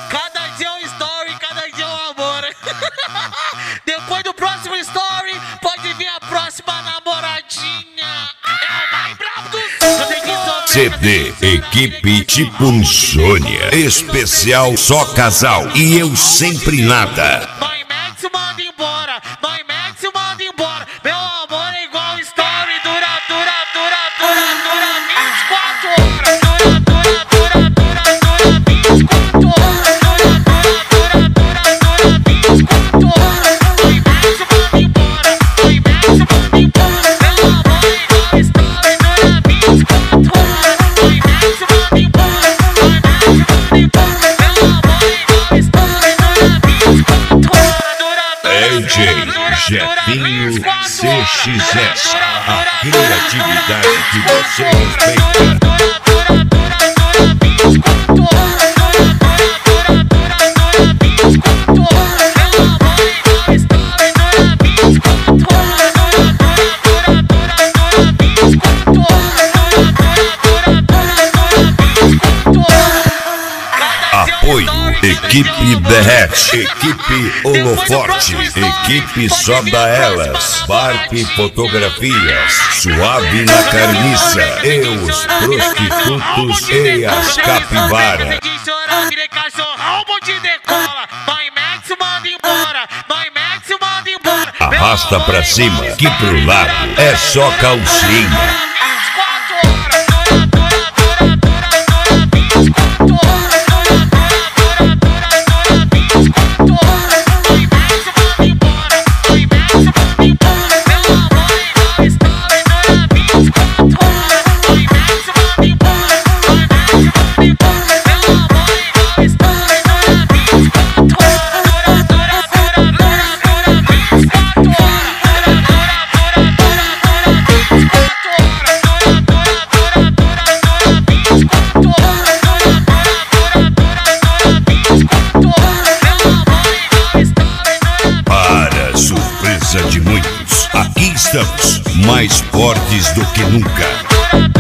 Cada dia um story, cada dia um amor. Depois do próximo story, pode vir a próxima namoradinha. É o mais brabo do CD, equipe tipo insônia, especial só casal e eu sempre nada. Nós mete se manda embora, nós mete se manda embora. Meu amor é igual story, dura 24 horas. Dura 24 horas. DJ Jefinho CXS, a criatividade que você respeita. Apoio, equipe Derrete, equipe Holoforte, equipe Só da Elas, Barp Fotografias, Suave na Carniça, e os prostitutos e as capivaras. Arrasta pra cima, que pro lado é só calcinha. De muitos, aqui estamos, mais fortes do que nunca.